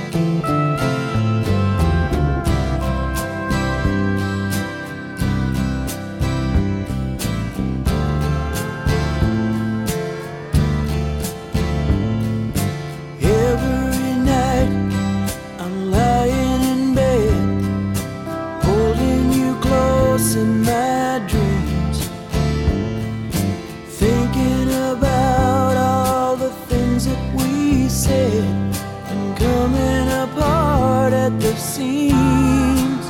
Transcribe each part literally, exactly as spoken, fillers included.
In my dreams, thinking about all the things that we said and coming apart at the seams.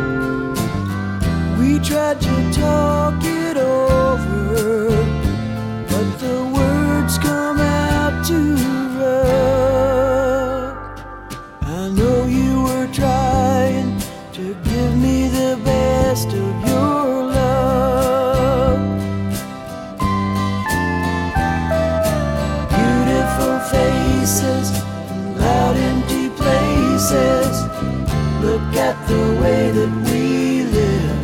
We tried to talk it over, but the words come out too rough. I know you were trying to give me the best of your love. Beautiful faces and loud empty places. Look at the way that we live,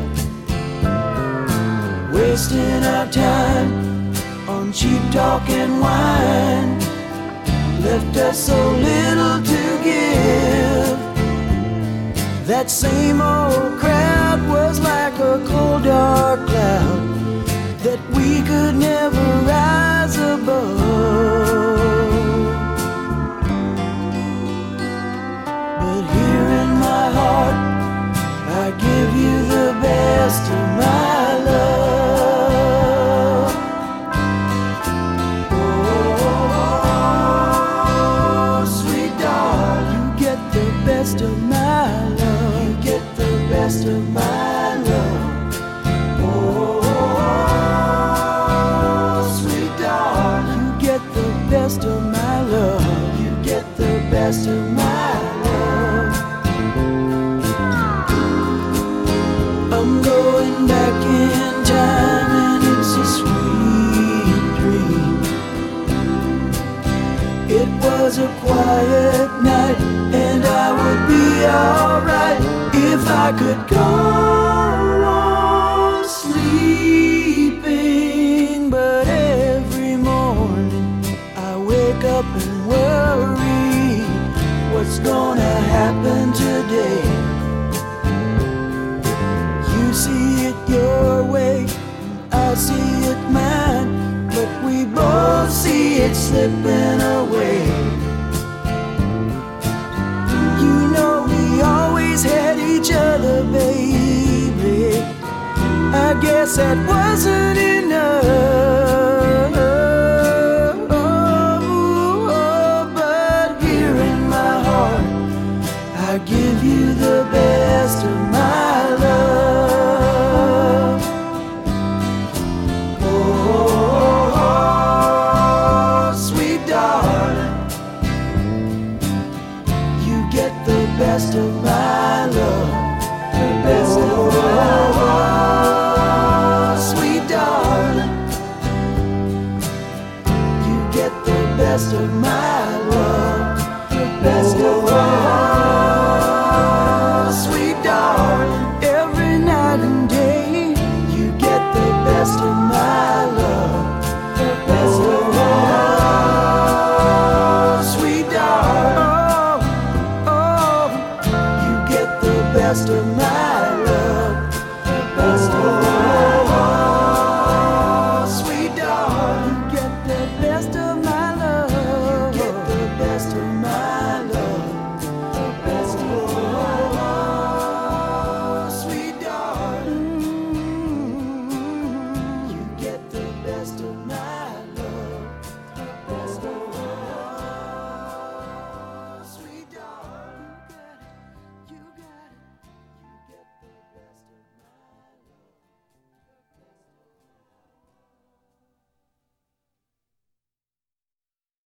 wasting our time on cheap talk and wine. Left us so little to give. That same old crowd was like a cold dark cloud that we could never rise above. But here in my heart, I give you the best of my love. Oh, sweet darling, you get the best of my love. Best of my love. Oh, sweet darling, you get the best of my love. You get the best of my love. I'm going back in time and it's a sweet dream. It was a quiet night and I would be alright if I could go on sleeping. But every morning I wake up and worry what's gonna happen today. You see it your way, I see it mine, but we both see it slipping away. You know we always had each other, baby. I guess that wasn't enough.